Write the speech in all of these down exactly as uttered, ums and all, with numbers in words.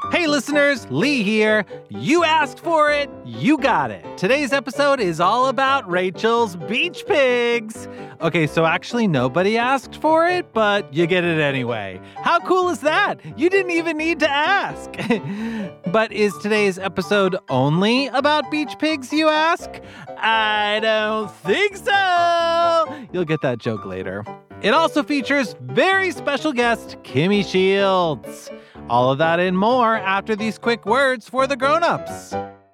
Hey listeners, Lee here. You asked for it, you got it. Today's episode is all about Rachel's beach pigs. Okay, so actually nobody asked for it, but you get it anyway. How cool is that? You didn't even need to ask. But is today's episode only about beach pigs, you ask? I don't think so. You'll get that joke later. It also features very special guest, Kimmy Shields. All of that and more after these quick words for the grown-ups.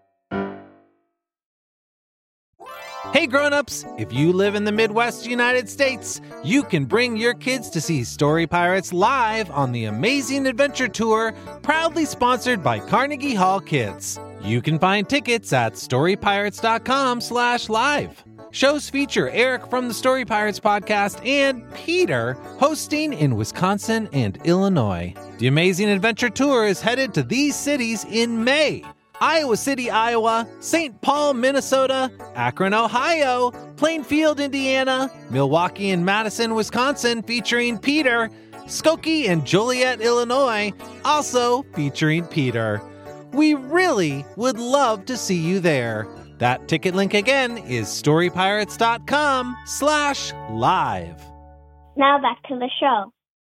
Hey grown-ups, if you live in the Midwest United States, you can bring your kids to see Story Pirates live on the Amazing Adventure Tour, proudly sponsored by Carnegie Hall Kids. You can find tickets at storypirates.com slash live. Shows feature Eric from the Story Pirates podcast and Peter hosting in Wisconsin and Illinois. The Amazing Adventure Tour is headed to these cities in May: Iowa City, Iowa, Saint Paul, Minnesota, Akron, Ohio, Plainfield, Indiana, Milwaukee and Madison, Wisconsin, featuring Peter, Skokie and Joliet, Illinois, also featuring Peter. We really would love to see you there. That ticket link again is storypirates.com slash live. Now back to the show.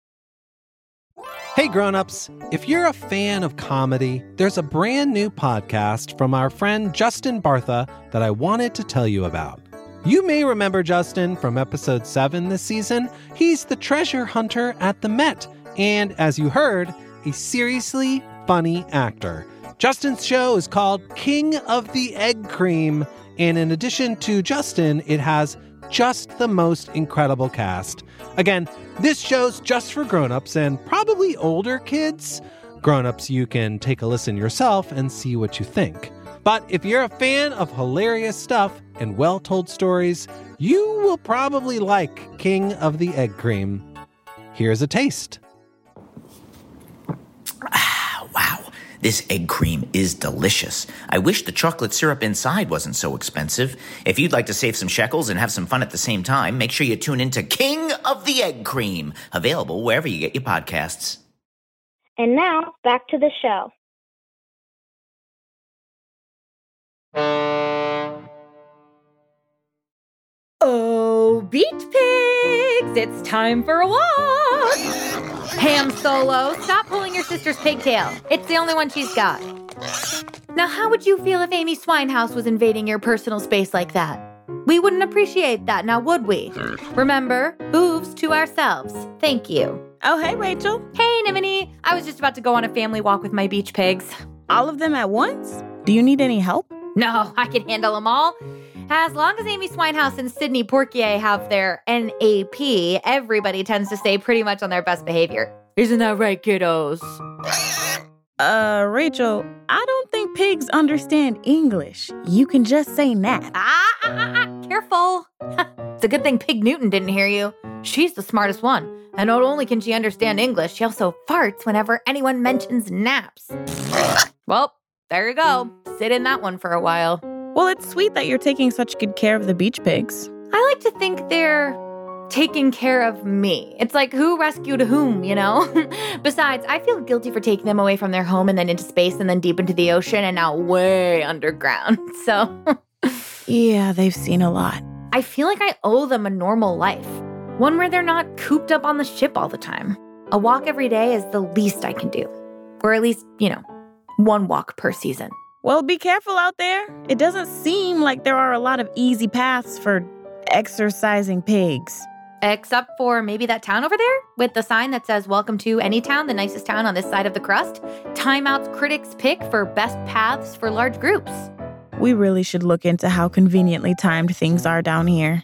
Hey grown-ups, if you're a fan of comedy, there's a brand new podcast from our friend Justin Bartha that I wanted to tell you about. You may remember Justin from episode seven this season. He's the treasure hunter at the Met, and as you heard, a seriously funny actor. Justin's show is called King of the Egg Cream, and in addition to Justin, it has just the most incredible cast. Again, this show's just for grown-ups and probably older kids. Grown-ups, you can take a listen yourself and see what you think. But if you're a fan of hilarious stuff and well-told stories, you will probably like King of the Egg Cream. Here's a taste. Wow, this egg cream is delicious. I wish the chocolate syrup inside wasn't so expensive. If you'd like to save some shekels and have some fun at the same time, make sure you tune into King of the Egg Cream, available wherever you get your podcasts. And now, back to the show. Oh, beach pigs, it's time for a walk. Ham Solo, stop pulling your sister's pigtail. It's the only one she's got. Now, how would you feel if Amy Swinehouse was invading your personal space like that? We wouldn't appreciate that, now would we? Remember, hooves to ourselves. Thank you. Oh, hey, Rachel. Hey, Nimini. I was just about to go on a family walk with my beach pigs. All of them at once? Do you need any help? No, I can handle them all. As long as Amy Swinehouse and Sydney Porquier have their N A P, everybody tends to stay pretty much on their best behavior. Isn't that right, kiddos? Uh, Rachel, I don't think pigs understand English. You can just say nap. Ah, ah, ah, ah, careful. It's a good thing Pig Newton didn't hear you. She's the smartest one. And not only can she understand English, she also farts whenever anyone mentions naps. Well, there you go. Sit in that one for a while. Well, it's sweet that you're taking such good care of the beach pigs. I like to think they're taking care of me. It's like who rescued whom, you know? Besides, I feel guilty for taking them away from their home and then into space and then deep into the ocean and now way underground. So, yeah, they've seen a lot. I feel like I owe them a normal life. One where they're not cooped up on the ship all the time. A walk every day is the least I can do. Or at least, you know, one walk per season. Well, be careful out there. It doesn't seem like there are a lot of easy paths for exercising pigs. Except for maybe that town over there with the sign that says, welcome to any town, the nicest town on this side of the crust. Time Out's critics pick for best paths for large groups. We really should look into how conveniently timed things are down here.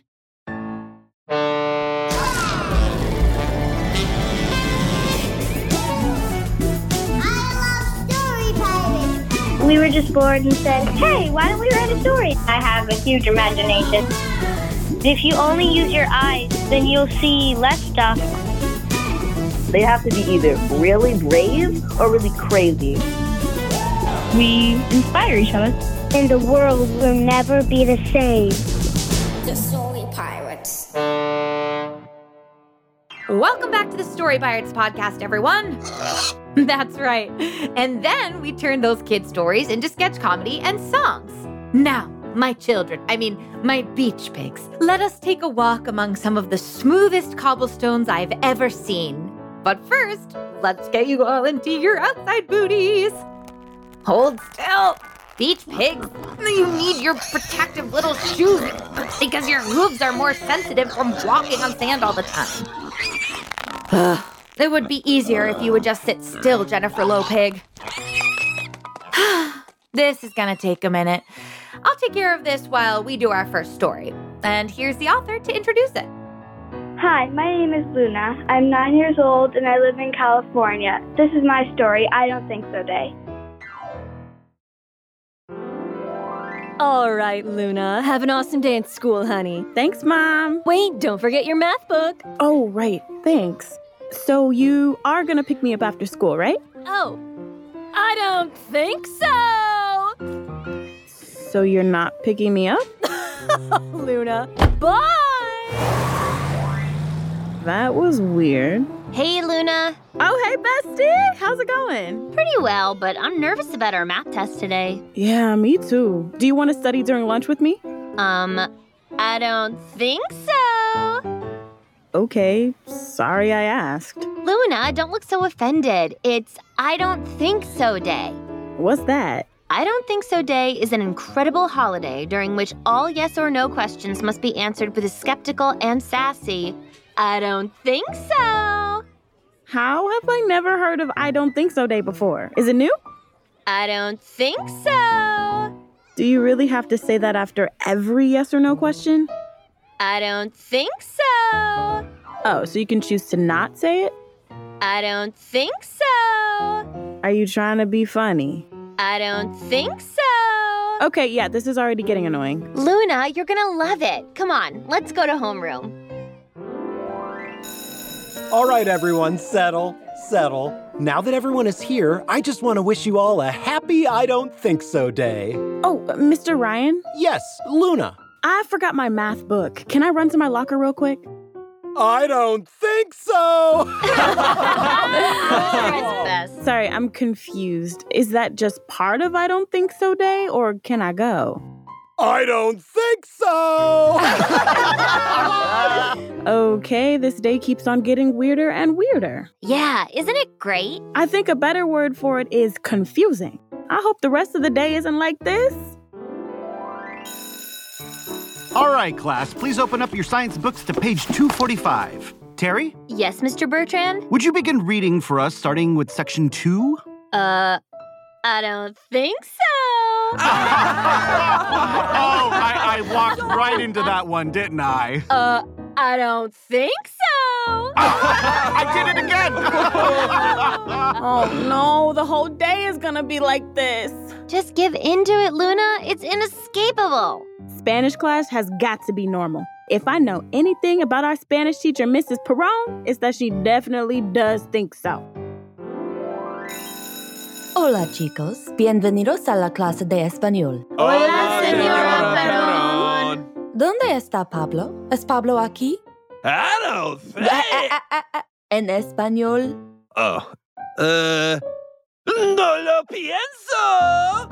We were just bored and said, hey, why don't we write a story? I have a huge imagination. If you only use your eyes, then you'll see less stuff. They have to be either really brave or really crazy. We inspire each other. And the world will never be the same. The Story Pirates. Welcome back to the Story Pirates podcast, everyone. That's right. And then we turn those kid stories into sketch comedy and songs. Now, my children, I mean, my beach pigs, let us take a walk among some of the smoothest cobblestones I've ever seen. But first, let's get you all into your outside booties. Hold still. Beach pigs, you need your protective little shoes because your hooves are more sensitive from walking on sand all the time. It would be easier if you would just sit still, Jennifer Lopig. This is gonna take a minute. I'll take care of this while we do our first story. And here's the author to introduce it. Hi, my name is Luna. I'm nine years old and I live in California. This is my story, I Don't Think So Day. All right, Luna. Have an awesome day at school, honey. Thanks, Mom. Wait, don't forget your math book. Oh, right. Thanks. So you are gonna pick me up after school, right? Oh, I don't think so. So you're not picking me up? Luna, bye! That was weird. Hey, Luna. Oh, hey, bestie. How's it going? Pretty well, but I'm nervous about our math test today. Yeah, me too. Do you want to study during lunch with me? Um, I don't think so. Okay, sorry I asked. Luna, don't look so offended. It's I Don't Think So Day. What's that? I Don't Think So Day is an incredible holiday during which all yes or no questions must be answered with a skeptical and sassy, I don't think so. How have I never heard of I Don't Think So Day before? Is it new? I don't think so. Do you really have to say that after every yes or no question? I don't think so. Oh, so you can choose to not say it? I don't think so. Are you trying to be funny? I don't think so. Okay, yeah, this is already getting annoying. Luna, you're gonna love it. Come on, let's go to homeroom. All right, everyone, settle, settle. Now that everyone is here, I just want to wish you all a happy I Don't Think So Day. Oh, uh, Mister Ryan? Yes, Luna. I forgot my math book. Can I run to my locker real quick? I don't think so! Sorry, I'm confused. Is that just part of I Don't Think So Day, or can I go? I don't think so! Okay, this day keeps on getting weirder and weirder. Yeah, isn't it great? I think a better word for it is confusing. I hope the rest of the day isn't like this. All right, class, please open up your science books to page two forty-five. Terry? Yes, Mister Bertrand? Would you begin reading for us, starting with section two? Uh, I don't think so. Oh, I, I walked right into that one, didn't I? Uh, I don't think so. I did it again. Oh, no, the whole day is gonna be like this. Just give in to it, Luna. It's inescapable. Spanish class has got to be normal. If I know anything about our Spanish teacher, Missus Perron, it's that she definitely does think so. Hola, chicos. Bienvenidos a la clase de español. Hola, señora Perron. ¿Dónde está Pablo? ¿Es Pablo aquí? I don't think. En español. Oh. Uh. ¡No lo pienso!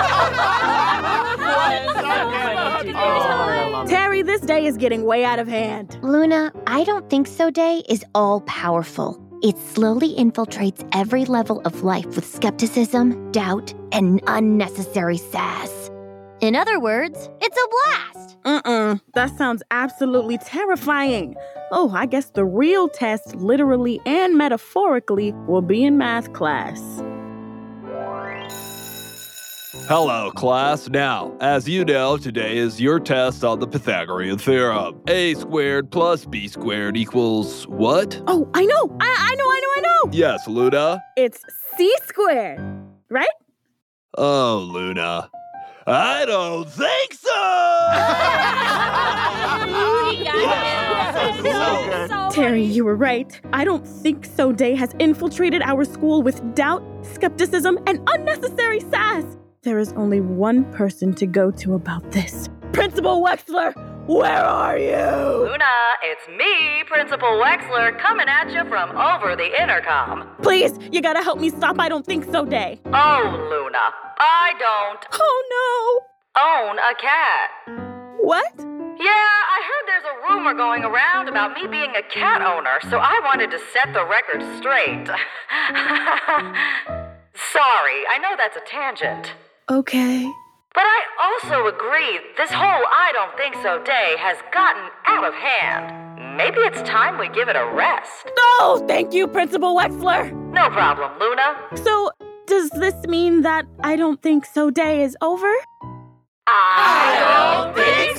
Terry, this day is getting way out of hand. Luna, I Don't Think So Day is all-powerful. It slowly infiltrates every level of life with skepticism, doubt, and unnecessary sass. In other words, it's a blast! Mm-mm, that sounds absolutely terrifying. Oh, I guess the real test, literally and metaphorically, will be in math class. Hello, class. Now, as you know, today is your test on the Pythagorean theorem. A squared plus b squared equals what? Oh, I know! I, I know, I know, I know! Yes, Luna? It's c squared, right? Oh, Luna. I don't think so! Terry, you were right. I Don't Think So Day has infiltrated our school with doubt, skepticism, and unnecessary sass. There is only one person to go to about this. Principal Wexler, Where are you? Luna, it's me, Principal Wexler, coming at you from over the intercom. Please, you gotta help me stop I Don't Think So Day. Oh, Luna, I don't... Oh, no. ...own a cat. What? Yeah, I heard there's a rumor going around about me being a cat owner, so I wanted to set the record straight. Sorry, I know that's a tangent. Okay. But I also agree this whole I Don't Think So day has gotten out of hand. Maybe it's time we give it a rest. No, thank you, Principal Wexler. No problem, Luna. So, does this mean that I Don't Think So day is over? I don't think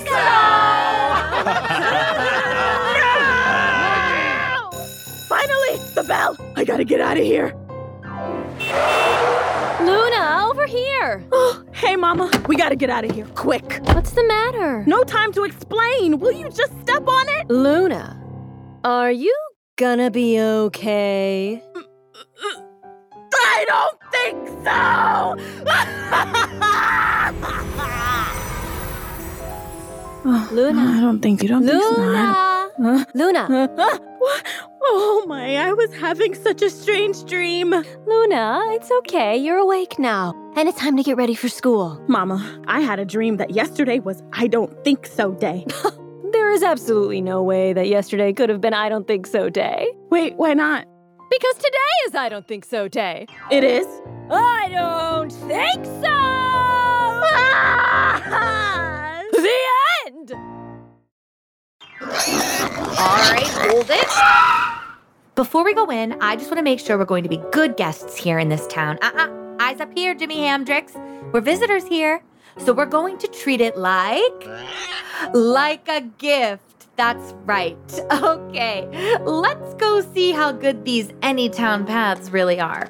so! No! Finally, the bell. I gotta get out of here. Luna, over here. Oh, hey, Mama. We gotta get out of here, quick. What's the matter? No time to explain. Will you just step on it? Luna, are you gonna be okay? I don't think so! Oh, Luna. I don't think you don't Luna. think so. Luna. Luna. Uh, what? Oh my, I was having such a strange dream. Luna, it's okay. You're awake now. And it's time to get ready for school. Mama, I had a dream that yesterday was I Don't Think So day. There is absolutely no way that yesterday could have been I Don't Think So day. Wait, why not? Because today is I Don't Think So day. It is? I don't think so! Ah! The end! All right, hold it. Before we go in, I just want to make sure we're going to be good guests here in this town. Uh-uh, eyes up here, Jimi Hamdrix. We're visitors here, so we're going to treat it like... like a gift. That's right. Okay, let's go see how good these Anytown paths really are.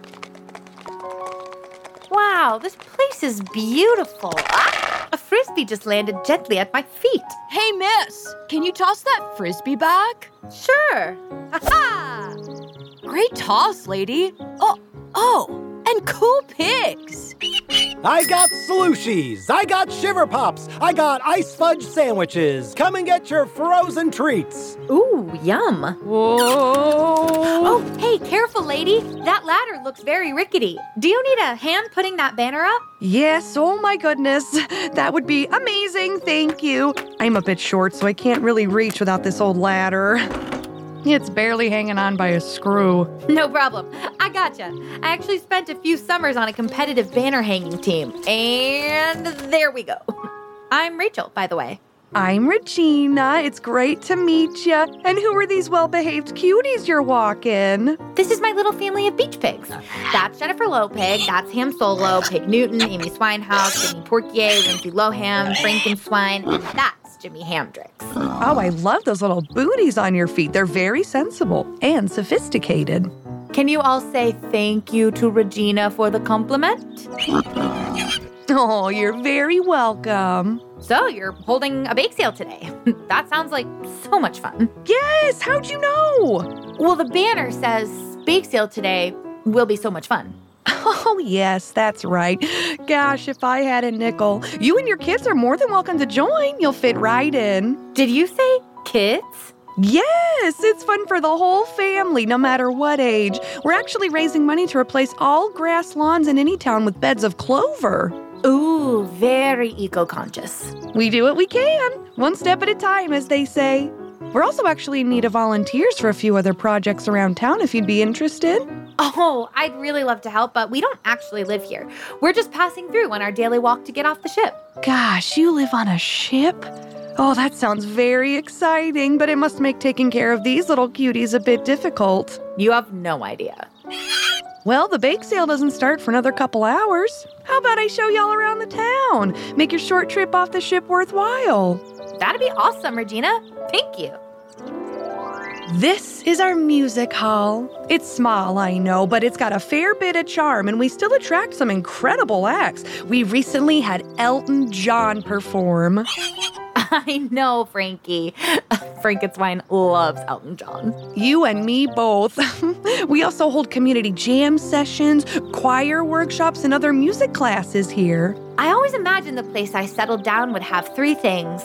Wow, this place is beautiful. Ah, a frisbee just landed gently at my feet. Hey, miss, can you toss that frisbee back? Sure. Ha-ha! Great toss, lady. Oh, oh, and cool pigs. I got slushies. I got shiver pops. I got ice fudge sandwiches. Come and get your frozen treats. Ooh, yum. Whoa. Oh, hey, careful, lady. That ladder looks very rickety. Do you need a hand putting that banner up? Yes, oh my goodness. That would be amazing, thank you. I'm a bit short, so I can't really reach without this old ladder. It's barely hanging on by a screw. No problem. I gotcha. I actually spent a few summers on a competitive banner hanging team. And there we go. I'm Rachel, by the way. I'm Regina. It's great to meet you. And who are these well-behaved cuties you're walking? This is my little family of beach pigs. That's Jennifer Lopig, that's Ham Solo, Pig Newton, Amy Swinehouse, Jimmy Porquier, Lindsay Lohan, Frankenswine, and that's Jimi Hamdrix. Oh, I love those little booties on your feet. They're very sensible and sophisticated. Can you all say thank you to Regina for the compliment? Oh, you're very welcome. So, you're holding a bake sale today. That sounds like so much fun. Yes, how'd you know? Well, the banner says bake sale today will be so much fun. Oh, yes, that's right. Gosh, if I had a nickel. You and your kids are more than welcome to join. You'll fit right in. Did you say kids? Yes, it's fun for the whole family, no matter what age. We're actually raising money to replace all grass lawns in Anytown with beds of clover. Ooh, very eco-conscious. We do what we can, one step at a time, as they say. We're also actually in need of volunteers for a few other projects around town if you'd be interested. Oh, I'd really love to help, but we don't actually live here. We're just passing through on our daily walk to get off the ship. Gosh, you live on a ship? Oh, that sounds very exciting, but it must make taking care of these little cuties a bit difficult. You have no idea. Well, the bake sale doesn't start for another couple hours. How about I show y'all around the town? Make your short trip off the ship worthwhile. That'd be awesome, Regina. Thank you. This is our music hall. It's small, I know, but it's got a fair bit of charm, and we still attract some incredible acts. We recently had Elton John perform. I know, Frankie. Frankenswine loves Elton John. You and me both. We also hold community jam sessions, choir workshops, and other music classes here. I always imagined the place I settled down would have three things: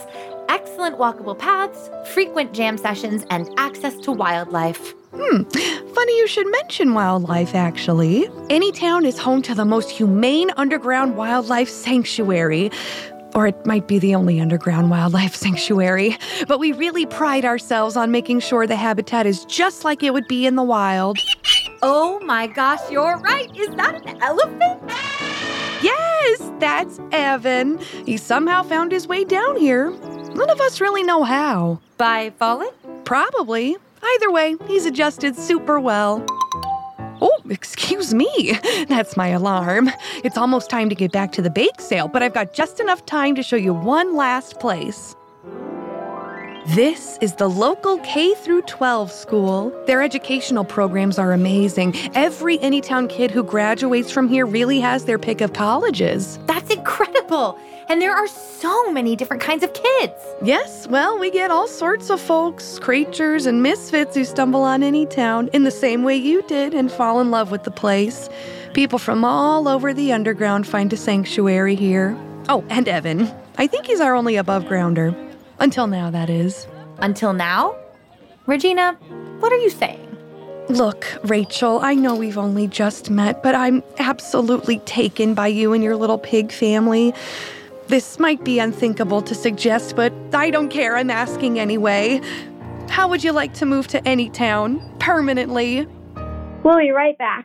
excellent walkable paths, frequent jam sessions, and access to wildlife. Hmm, funny you should mention wildlife, actually. Anytown is home to the most humane underground wildlife sanctuary. Or it might be the only underground wildlife sanctuary. But we really pride ourselves on making sure the habitat is just like it would be in the wild. Oh my gosh, you're right. Is that an elephant? Yes, that's Evan. He somehow found his way down here. None of us really know how. By falling? Probably. Either way, he's adjusted super well. Oh, excuse me. That's my alarm. It's almost time to get back to the bake sale, but I've got just enough time to show you one last place. This is the local K through twelve school. Their educational programs are amazing. Every Anytown kid who graduates from here really has their pick of colleges. That's incredible. And there are so many different kinds of kids. Yes, well, we get all sorts of folks, creatures, and misfits who stumble on Anytown in the same way you did and fall in love with the place. People from all over the underground find a sanctuary here. Oh, and Evan. I think he's our only above-grounder. Until now, that is. Until now? Regina, what are you saying? Look, Rachel, I know we've only just met, but I'm absolutely taken by you and your little pig family. This might be unthinkable to suggest, but I don't care. I'm asking anyway. How would you like to move to Anytown permanently? We'll be right back.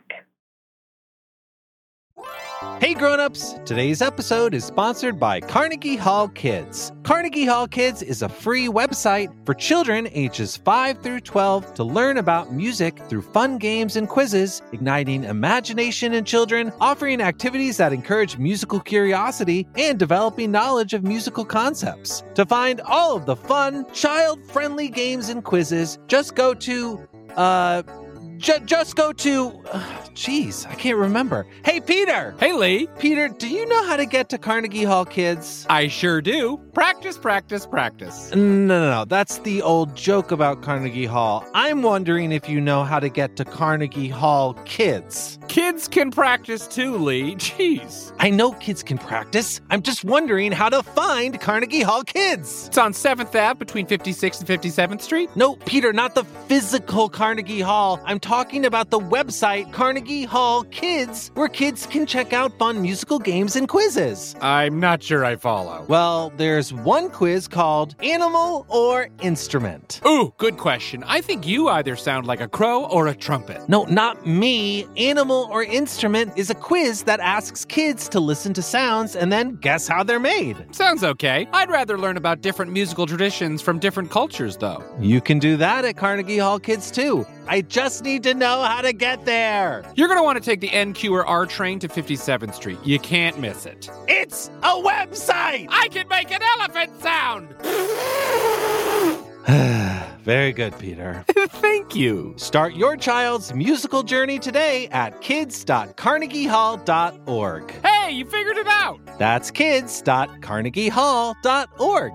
Hey grown-ups, today's episode is sponsored by Carnegie Hall Kids. Carnegie Hall Kids is a free website for children ages five through twelve to learn about music through fun games and quizzes, igniting imagination in children, offering activities that encourage musical curiosity, and developing knowledge of musical concepts. To find all of the fun, child-friendly games and quizzes, just go to, uh... J- just go to... Jeez, uh, I can't remember. Hey, Peter! Hey, Lee! Peter, do you know how to get to Carnegie Hall Kids? I sure do. Practice, practice, practice. No, no, no. That's the old joke about Carnegie Hall. I'm wondering if you know how to get to Carnegie Hall Kids. Kids can practice too, Lee. Jeez. I know kids can practice. I'm just wondering how to find Carnegie Hall Kids. It's on seventh Avenue between fifty-sixth and fifty-seventh Street? No, Peter, not the physical Carnegie Hall. I'm talking about the website Carnegie Hall Kids, where kids can check out fun musical games and quizzes. I'm not sure I follow. Well, there's one quiz called Animal or Instrument. Ooh, good question. I think you either sound like a crow or a trumpet. No, not me. Animal or Instrument is a quiz that asks kids to listen to sounds and then guess how they're made. Sounds okay. I'd rather learn about different musical traditions from different cultures, though. You can do that at Carnegie Hall Kids, too. I just need to know how to get there. You're going to want to take the N Q or R train to fifty-seventh Street. You can't miss it. It's a website! I can make an elephant sound! Very good, Peter. Thank you. Start your child's musical journey today at kids dot carnegie hall dot org. Hey, you figured it out! That's kids dot carnegie hall dot org.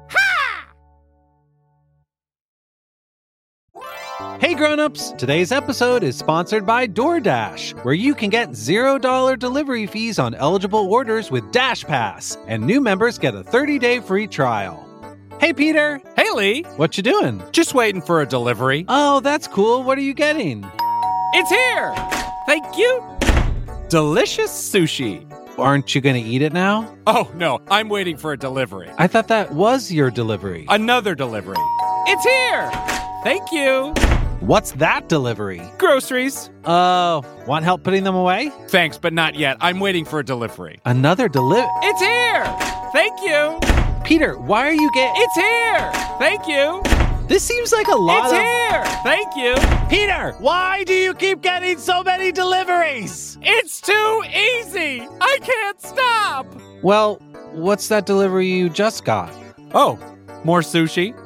Hey grown-ups, today's episode is sponsored by DoorDash, where you can get zero dollars delivery fees on eligible orders with Dash Pass, and new members get a thirty-day free trial. Hey Peter. Hey Lee. What you doing? Just waiting for a delivery. Oh, that's cool. What are you getting? It's here! Thank you! Delicious sushi. Aren't you going to eat it now? Oh, no, I'm waiting for a delivery. I thought that was your delivery. Another delivery. It's here! Thank you. What's that delivery? Groceries. Oh, uh, want help putting them away? Thanks, but not yet. I'm waiting for a delivery. Another delivery? It's here! Thank you. Peter, why are you getting... It's here! Thank you. This seems like a lot it's of... It's here! Thank you. Peter, why do you keep getting so many deliveries? It's too easy! I can't stop! Well, what's that delivery you just got? Oh, more sushi.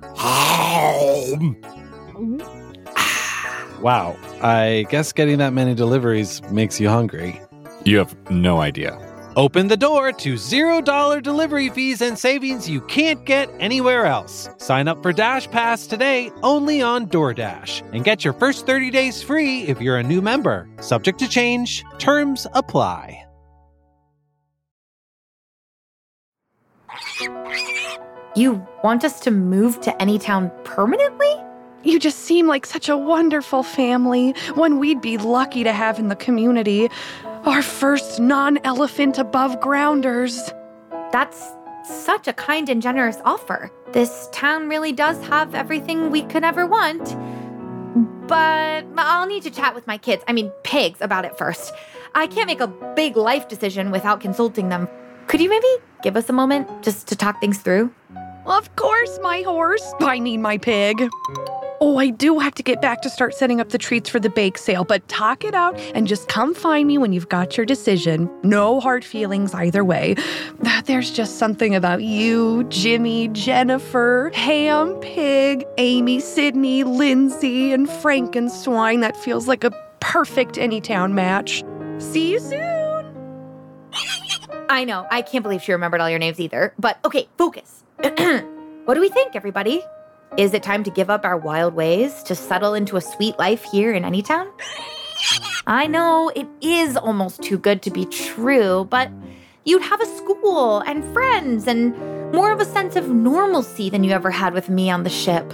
Wow, I guess getting that many deliveries makes you hungry. You have no idea. Open the door to zero dollars delivery fees and savings you can't get anywhere else. Sign up for Dash Pass today only on DoorDash and get your first thirty days free if you're a new member. Subject to change. Terms apply. You want us to move to Anytown permanently? You just seem like such a wonderful family, one we'd be lucky to have in the community. Our first non-elephant above grounders. That's such a kind and generous offer. This town really does have everything we could ever want. But I'll need to chat with my kids, I mean pigs, about it first. I can't make a big life decision without consulting them. Could you maybe give us a moment just to talk things through? Of course, my horse. I mean my pig. Oh, I do have to get back to start setting up the treats for the bake sale, but talk it out and just come find me when you've got your decision. No hard feelings either way. There's just something about you, Jimmy, Jennifer, Ham, Pig, Amy, Sydney, Lindsay, and Frankenswine that feels like a perfect Anytown match. See you soon. I know, I can't believe she remembered all your names either. But okay, focus. What do we think, everybody? Is it time to give up our wild ways to settle into a sweet life here in Anytown? I know it is almost too good to be true, but you'd have a school and friends and more of a sense of normalcy than you ever had with me on the ship.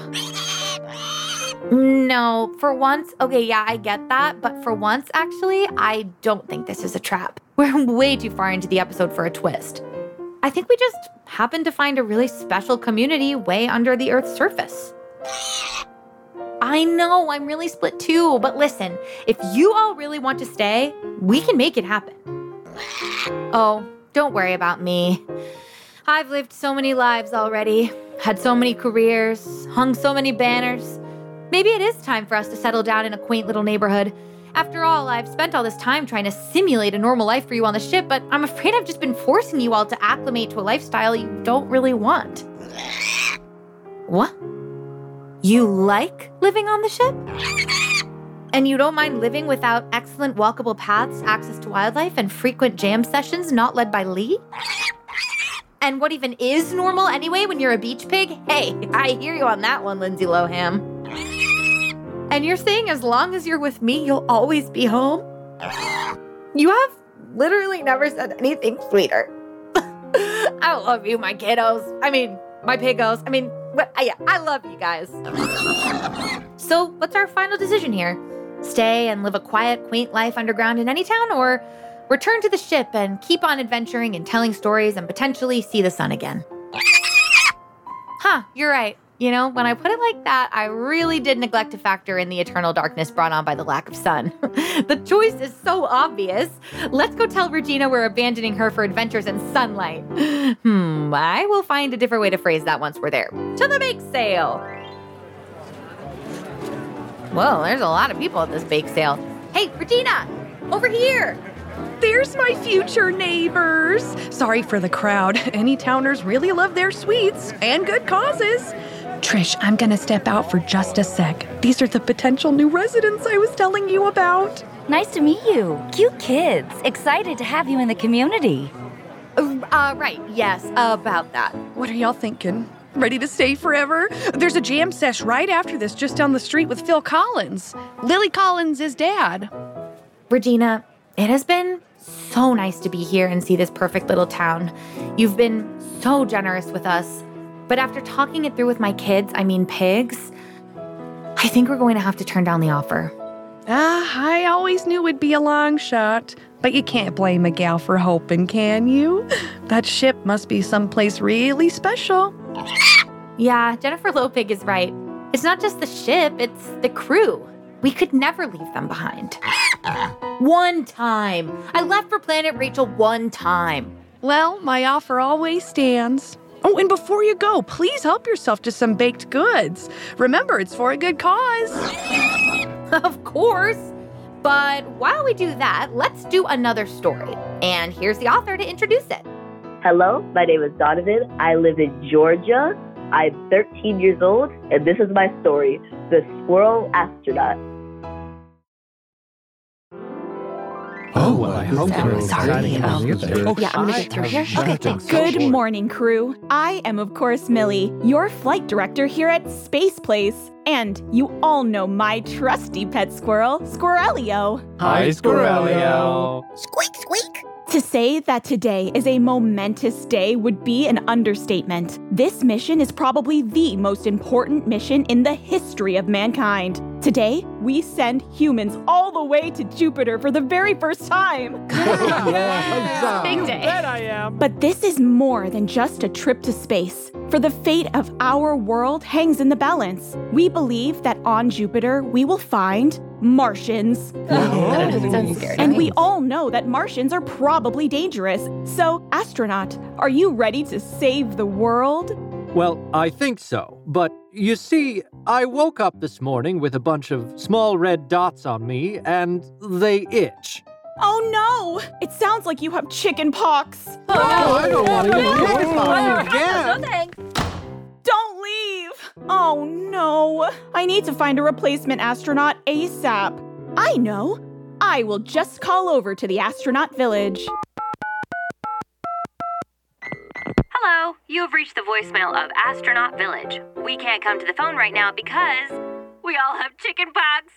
No, for once, okay, yeah, I get that, but for once, actually, I don't think this is a trap. We're way too far into the episode for a twist. I think we just happened to find a really special community way under the Earth's surface. I know, I'm really split too, but listen, if you all really want to stay, we can make it happen. Oh, don't worry about me. I've lived so many lives already, had so many careers, hung so many banners. Maybe it is time for us to settle down in a quaint little neighborhood. After all, I've spent all this time trying to simulate a normal life for you on the ship, but I'm afraid I've just been forcing you all to acclimate to a lifestyle you don't really want. What? You like living on the ship? And you don't mind living without excellent walkable paths, access to wildlife, and frequent jam sessions not led by Lee? And what even is normal anyway when you're a beach pig? Hey, I hear you on that one, Lindsay Lohan. And you're saying as long as you're with me, you'll always be home? You have literally never said anything sweeter. I love you, my kiddos. I mean, my piggos. I mean, but, yeah, I love you guys. So what's our final decision here? Stay and live a quiet, quaint life underground in Anytown, or return to the ship and keep on adventuring and telling stories and potentially see the sun again? Huh, you're right. You know, when I put it like that, I really did neglect to factor in the eternal darkness brought on by the lack of sun. The choice is so obvious. Let's go tell Regina we're abandoning her for adventures in sunlight. Hmm, I will find a different way to phrase that once we're there. To the bake sale! Whoa, there's a lot of people at this bake sale. Hey, Regina, over here! There's my future neighbors. Sorry for the crowd. Anytowners really love their sweets and good causes. Trish, I'm gonna step out for just a sec. These are the potential new residents I was telling you about. Nice to meet you. Cute kids. Excited to have you in the community. Uh, uh right, yes, about that. What are y'all thinking? Ready to stay forever? There's a jam sesh right after this just down the street with Phil Collins. Lily Collins is dad. Regina, it has been so nice to be here and see this perfect little town. You've been so generous with us. But after talking it through with my kids, I mean pigs, I think we're going to have to turn down the offer. Ah, I always knew it'd be a long shot. But you can't blame a gal for hoping, can you? That ship must be someplace really special. Yeah, Jennifer Lopig is right. It's not just the ship, it's the crew. We could never leave them behind. One time. I left for Planet Rachel one time. Well, my offer always stands. Oh, and before you go, please help yourself to some baked goods. Remember, it's for a good cause. Of course. But while we do that, let's do another story. And here's the author to introduce it. Hello, my name is Donovan. I live in Georgia. I'm thirteen years old, and this is my story, The Squirrel Astronaut. Oh, well, I hope so. Sorry. Um, oh, yeah, I'm going to get through here. Okay, thanks. Good Good morning, crew. I am, of course, Millie, your flight director here at Space Place. And you all know my trusty pet squirrel, Squirrelio. Hi, Squirrelio. Squeak, squeak. To say that today is a momentous day would be an understatement. This mission is probably the most important mission in the history of mankind. Today, we send humans all the way to Jupiter for the very first time. Yeah, Big day. Bet I am. But this is more than just a trip to space. For the fate of our world hangs in the balance. We believe that on Jupiter, we will find Martians. And we all know that Martians are probably dangerous. So, astronaut, are you ready to save the world? Well, I think so. But you see, I woke up this morning with a bunch of small red dots on me, and they itch. Oh no! It sounds like you have chicken pox. Oh, I don't want to get chicken pox again. No thanks. Don't leave! Oh no! I need to find a replacement astronaut ASAP. I know! I will just call over to the astronaut village. Hello, you have reached the voicemail of Astronaut Village. We can't come to the phone right now because we all have chicken pox.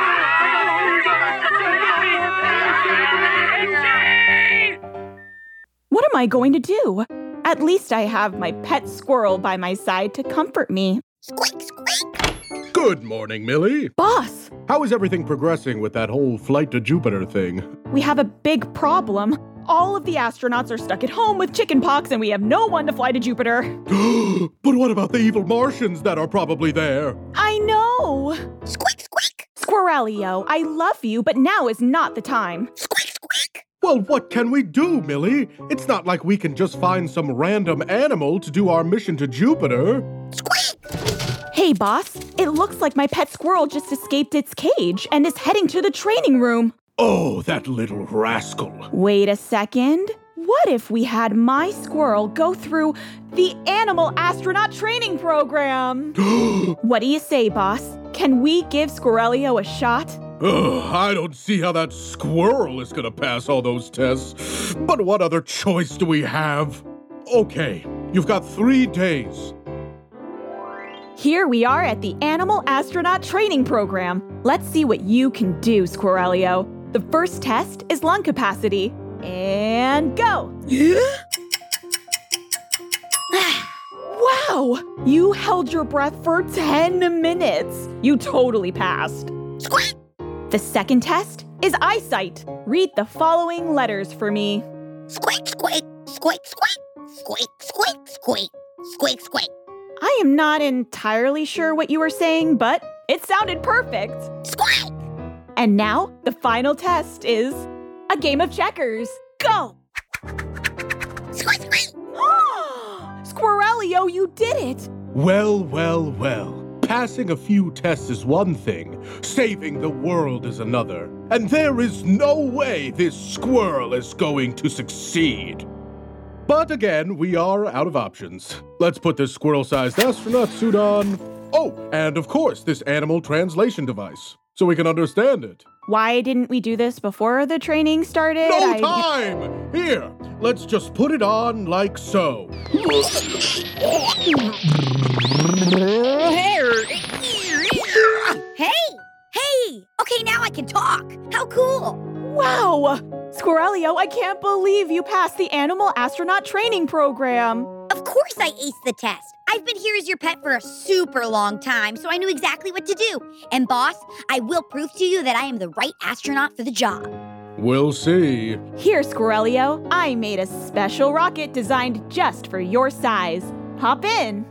What am I going to do? At least I have my pet squirrel by my side to comfort me. Squeak, squeak. Good morning, Millie. Boss! How is everything progressing with that whole flight to Jupiter thing? We have a big problem. All of the astronauts are stuck at home with chickenpox and we have no one to fly to Jupiter. But what about the evil Martians that are probably there? I know! Squeak, squeak. Squirrelio, I love you, but now is not the time. Squeak, squeak. Well, what can we do, Millie? It's not like we can just find some random animal to do our mission to Jupiter. Squeak! Hey, boss. It looks like my pet squirrel just escaped its cage and is heading to the training room. Oh, that little rascal. Wait a second. What if we had my squirrel go through the Animal Astronaut Training Program? What do you say, boss? Can we give Squirrelio a shot? Ugh, I don't see how that squirrel is gonna pass all those tests. But what other choice do we have? Okay, you've got three days. Here we are at the Animal Astronaut Training Program. Let's see what you can do, Squirrelio. The first test is lung capacity. And go! Wow! You held your breath for ten minutes. You totally passed. Squeak! The second test is eyesight. Read the following letters for me. Squeak, squeak, squeak, squeak, squeak, squeak, squeak, squeak, squeak. I am not entirely sure what you were saying, but it sounded perfect. Squeak! And now, the final test is a game of checkers. Go! Squeak, squeak! Squirrelio, you did it! Well, well, well. Passing a few tests is one thing, saving the world is another. And there is no way this squirrel is going to succeed. But again, we are out of options. Let's put this squirrel-sized astronaut suit on. Oh, and of course, this animal translation device, so we can understand it. Why didn't we do this before the training started? No I... time! Here, let's just put it on like so. Hey! Hey! Okay, now I can talk. How cool! Wow! Squirrelio, I can't believe you passed the Animal Astronaut Training Program. Of course I aced the test. I've been here as your pet for a super long time, so I knew exactly what to do. And boss, I will prove to you that I am the right astronaut for the job. We'll see. Here, Squirrelio, I made a special rocket designed just for your size. Hop in.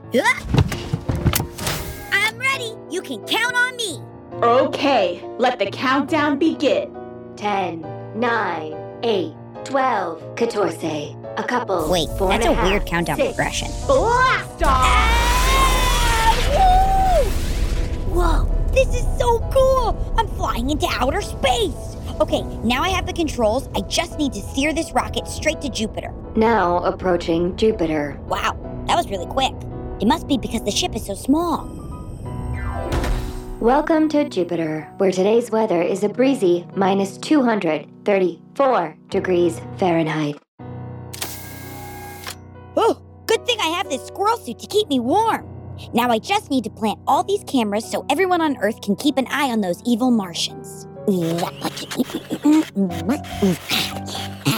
I'm ready. You can count on me. Okay, let the countdown begin. Ten, nine, eight, twelve, catorce. A couple. Wait, four that's and a half, weird countdown six. progression. Blast off! Ah, whoa, this is so cool! I'm flying into outer space! Okay, now I have the controls. I just need to steer this rocket straight to Jupiter. Now approaching Jupiter. Wow, that was really quick. It must be because the ship is so small. Welcome to Jupiter, where today's weather is a breezy minus two hundred thirty-four degrees Fahrenheit. Oh, good thing I have this squirrel suit to keep me warm. Now I just need to plant all these cameras so everyone on Earth can keep an eye on those evil Martians.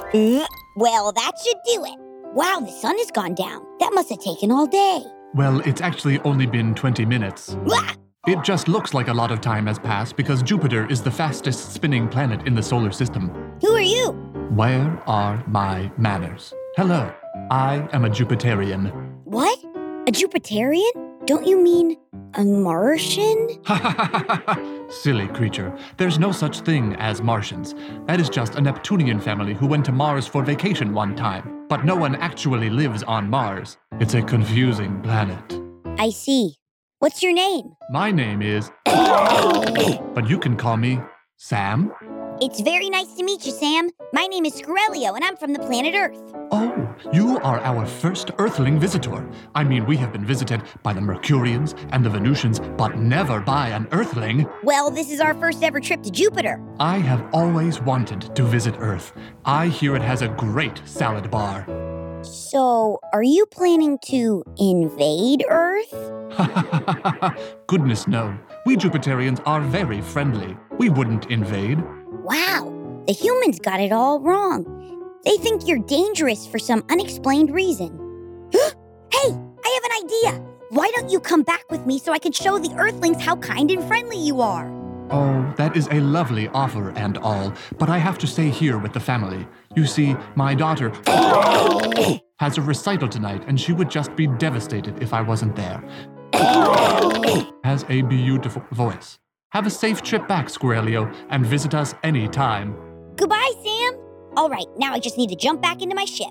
Uh, well, that should do it. Wow, the sun has gone down. That must have taken all day. Well, it's actually only been twenty minutes. It just looks like a lot of time has passed because Jupiter is the fastest spinning planet in the solar system. Who are you? Where are my manners? Hello, I am a Jupiterian. What? A Jupiterian? Don't you mean a Martian? Silly creature. There's no such thing as Martians. That is just a Neptunian family who went to Mars for vacation one time. But no one actually lives on Mars. It's a confusing planet. I see. What's your name? My name is... But you can call me Sam. It's very nice to meet you, Sam. My name is Scorelio, and I'm from the planet Earth. Oh, you are our first Earthling visitor. I mean, we have been visited by the Mercurians and the Venusians, but never by an Earthling. Well, this is our first ever trip to Jupiter. I have always wanted to visit Earth. I hear it has a great salad bar. So, are you planning to invade Earth? Goodness no. We Jupiterians are very friendly. We wouldn't invade. Wow, the humans got it all wrong. They think you're dangerous for some unexplained reason. Hey, I have an idea. Why don't you come back with me so I can show the Earthlings how kind and friendly you are? Oh, that is a lovely offer and all, but I have to stay here with the family. You see, my daughter has a recital tonight, and she would just be devastated if I wasn't there. Has a beautiful voice. Have a safe trip back, Scorelio, and visit us any time. Goodbye, Sam. All right, now I just need to jump back into my ship.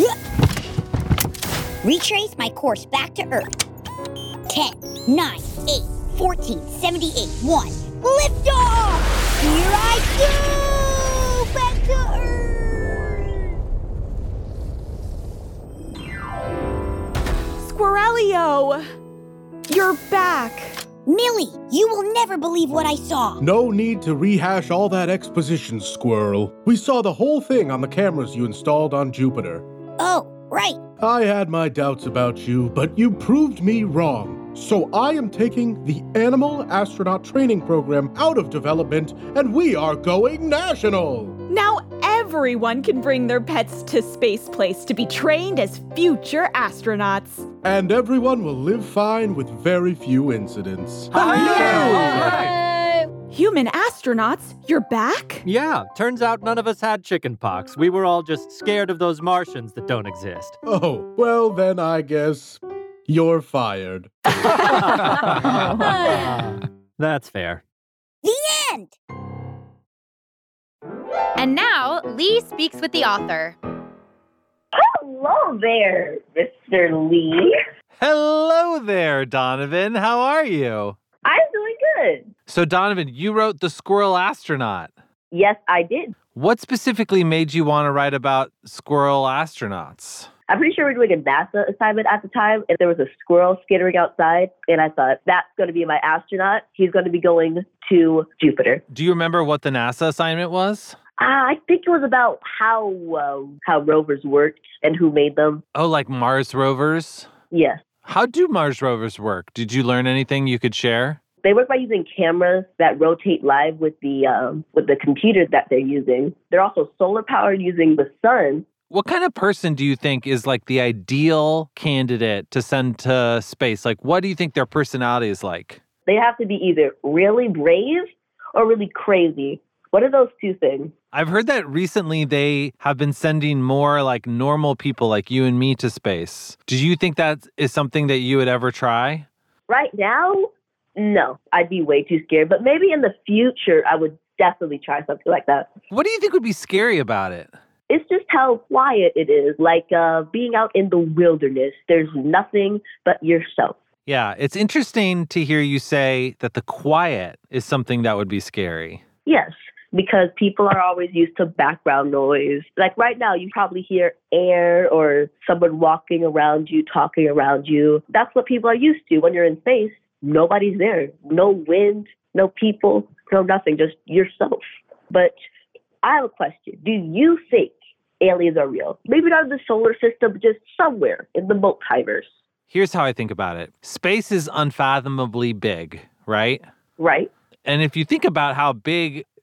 Retrace my course back to Earth. ten, nine, eight, fourteen, seventy-eight, one. Lift off! Here I go! Back to Earth! Scorelio! You're back! Millie, you will never believe what I saw. No need to rehash all that exposition, Squirrel. We saw the whole thing on the cameras you installed on Jupiter. Oh, right. I had my doubts about you, but you proved me wrong. So I am taking the Animal Astronaut Training Program out of development, and we are going national! Now everyone can bring their pets to Space Place to be trained as future astronauts. And everyone will live fine with very few incidents. Hi. Human astronauts, you're back? Yeah, turns out none of us had chickenpox. We were all just scared of those Martians that don't exist. Oh, well then I guess you're fired. That's fair. The end! And now, Lee speaks with the author. Hello there, Mister Lee. Hello there, Donovan. How are you? I'm doing good. So, Donovan, you wrote The Squirrel Astronaut. Yes, I did. What specifically made you want to write about squirrel astronauts? I'm pretty sure we were doing a NASA assignment at the time, and there was a squirrel skittering outside, and I thought, that's going to be my astronaut. He's going to be going to Jupiter. Do you remember what the NASA assignment was? Uh, I think it was about how uh, how rovers worked and who made them. Oh, like Mars rovers? Yes. How do Mars rovers work? Did you learn anything you could share? They work by using cameras that rotate live with the um, with the computer that they're using. They're also solar powered using the sun. What kind of person do you think is like the ideal candidate to send to space? Like, what do you think their personality is like? They have to be either really brave or really crazy. What are those two things? I've heard that recently they have been sending more like normal people like you and me to space. Do you think that is something that you would ever try? Right now, no. I'd be way too scared. But maybe in the future, I would definitely try something like that. What do you think would be scary about it? It's just how quiet it is, like uh, being out in the wilderness. There's nothing but yourself. Yeah, it's interesting to hear you say that the quiet is something that would be scary. Yes, because people are always used to background noise. Like right now, you probably hear air or someone walking around you, talking around you. That's what people are used to when you're in space. Nobody's there. No wind, no people, no nothing, just yourself. But I have a question. Do you think aliens are real? Maybe not in the solar system, but just somewhere in the multiverse. Here's how I think about it. Space is unfathomably big, right? Right. And if you think about how big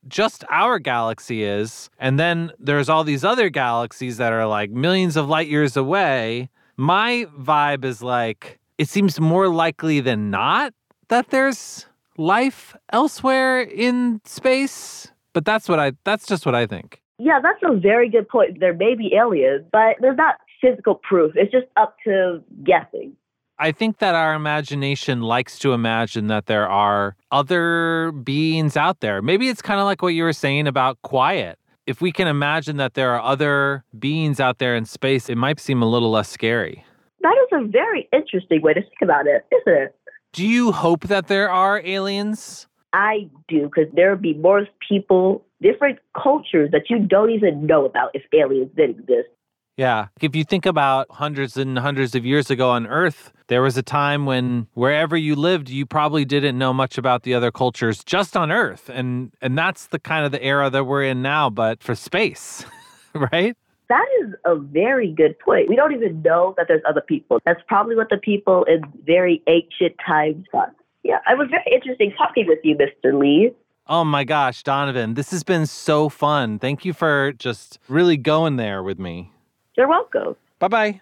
just our galaxy is, and then there's all these other galaxies that are like millions of light years away, my vibe is like, it seems more likely than not that there's life elsewhere in space. But that's what I, that's just what I think. Yeah, that's a very good point. There may be aliens, but there's not physical proof. It's just up to guessing. I think that our imagination likes to imagine that there are other beings out there. Maybe it's kind of like what you were saying about quiet. If we can imagine that there are other beings out there in space, it might seem a little less scary. That is a very interesting way to think about it, isn't it? Do you hope that there are aliens? I do, because there would be more people, different cultures that you don't even know about if aliens did exist. Yeah. If you think about hundreds and hundreds of years ago on Earth, there was a time when wherever you lived, you probably didn't know much about the other cultures just on Earth. And and that's the kind of the era that we're in now, but for space, right? That is a very good point. We don't even know that there's other people. That's probably what the people in very ancient times thought. Yeah, it was very interesting talking with you, Mister Lee. Oh my gosh, Donovan, this has been so fun. Thank you for just really going there with me. You're welcome. Bye-bye.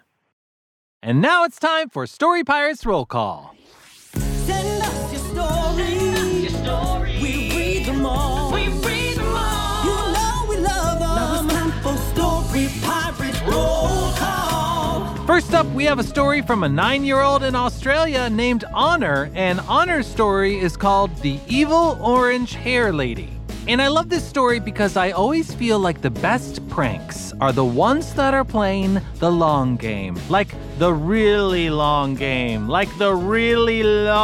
And now it's time for Story Pirates Roll Call. Send us your stories. Your stories. We read them all. We read them all. You know we love them. Now it's time for Story Pirates Roll Call. First up, we have a story from a nine-year-old in Australia named Honor, and Honor's story is called The Evil Orange Hair Lady. And I love this story because I always feel like the best pranks are the ones that are playing the long game. Like the really long game. Like the really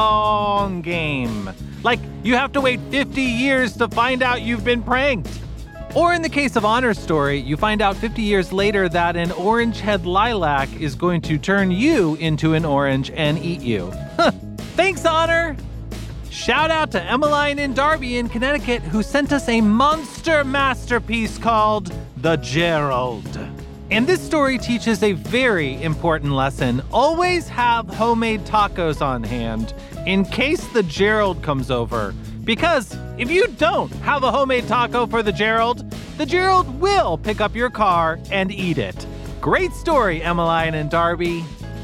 long game. Like you have to wait fifty years to find out you've been pranked. Or in the case of Honor's story, you find out fifty years later that an orange-head lilac is going to turn you into an orange and eat you. Thanks, Honor! Shout out to Emmeline in Darby in Connecticut, who sent us a monster masterpiece called The Gerald. And this story teaches a very important lesson. Always have homemade tacos on hand in case the Gerald comes over. Because if you don't have a homemade taco for the Gerald, the Gerald will pick up your car and eat it. Great story, Emmeline and Darby.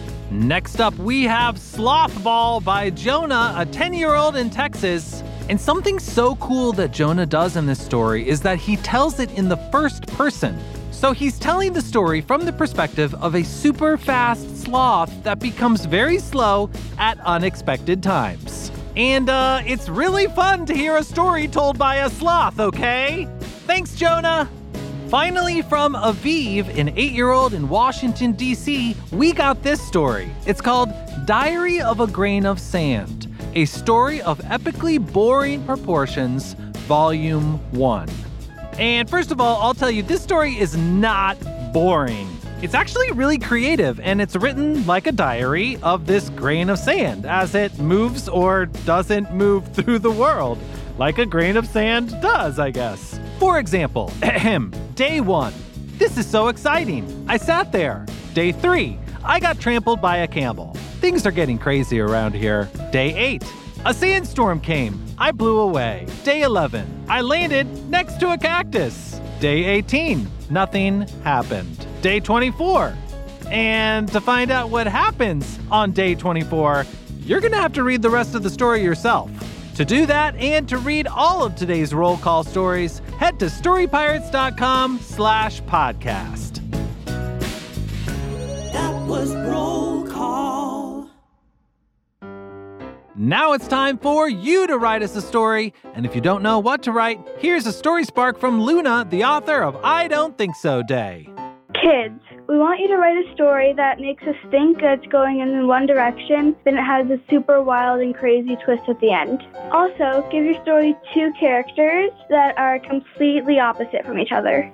Next up, we have Sloth Ball by Jonah, a ten-year-old in Texas. And something so cool that Jonah does in this story is that he tells it in the first person. So he's telling the story from the perspective of a super fast sloth that becomes very slow at unexpected times. And uh, it's really fun to hear a story told by a sloth, okay? Thanks, Jonah! Finally, from Aviv, an eight-year-old in Washington, D C, we got this story. It's called Diary of a Grain of Sand, a story of epically boring proportions, Volume one. And first of all, I'll tell you, this story is not boring. It's actually really creative, and it's written like a diary of this grain of sand as it moves or doesn't move through the world, like a grain of sand does, I guess. For example, day one, this is so exciting. I sat there. Day three, I got trampled by a camel. Things are getting crazy around here. Day eight, a sandstorm came. I blew away. Day eleven, I landed next to a cactus. Day eighteen, nothing happened. Day twenty-four, and to find out what happens on day twenty-four, you're gonna have to read the rest of the story yourself. To do that and to read all of today's roll call stories, head to storypirates.com slash podcast. That was roll call. Now it's time for you to write us a story. And if you don't know what to write, here's a story spark from Luna, the author of I Don't Think So Day. Kids, we want you to write a story that makes us think it's going in one direction, then it has a super wild and crazy twist at the end. Also, give your story two characters that are completely opposite from each other.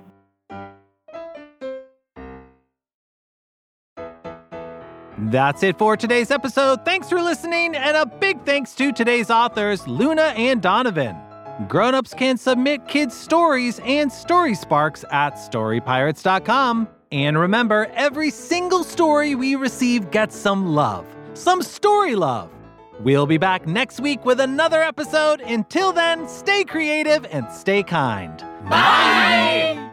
That's it for today's episode. Thanks for listening, and a big thanks to today's authors, Luna and Donovan. Grown-ups can submit kids' stories and story sparks at story pirates dot com. And remember, every single story we receive gets some love, some story love. We'll be back next week with another episode. Until then, stay creative and stay kind. Bye!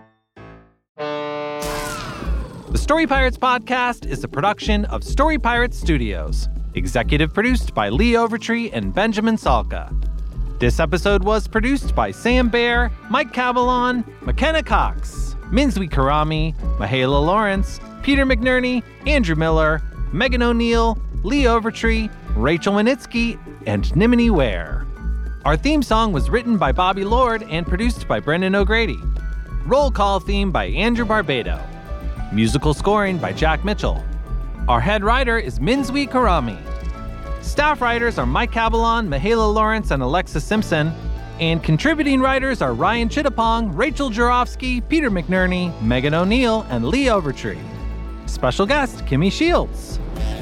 The Story Pirates podcast is a production of Story Pirates Studios. Executive produced by Lee Overtree and Benjamin Salka. This episode was produced by Sam Baer, Mike Cabalon, McKenna Cox, Minzwi Karami, Mahala Lawrence, Peter McNerney, Andrew Miller, Megan O'Neill, Lee Overtree, Rachel Winitsky, and Nimini Ware. Our theme song was written by Bobby Lord and produced by Brendan O'Grady. Roll call theme by Andrew Barbado. Musical scoring by Jack Mitchell. Our head writer is Minzwi Karami. Staff writers are Mike Cabalon, Mahala Lawrence, and Alexa Simpson. And contributing writers are Ryan Chittapong, Rachel Jarofsky, Peter McNerney, Megan O'Neill, and Lee Overtree. Special guest, Kimmy Shields.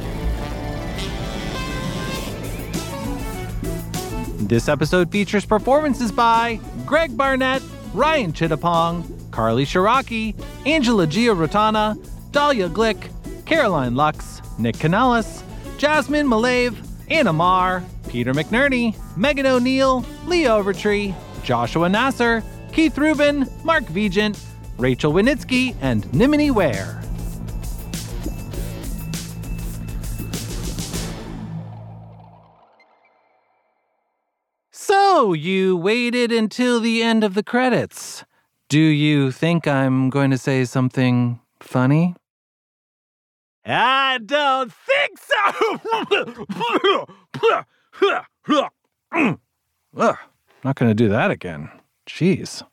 This episode features performances by Greg Barnett, Ryan Chittapong, Carly Shiraki, Angela Giarratana, Dahlia Glick, Caroline Lux, Nick Canellis, Jasmine Malave, Anna Marr, Peter McNerney, Megan O'Neill, Lee Overtree, Joshua Nasser, Keith Rubin, Mark Vigent, Rachel Winitsky, and Nimini Ware. So, you waited until the end of the credits. Do you think I'm going to say something funny? I don't think so! Ugh, not going to do that again. Jeez.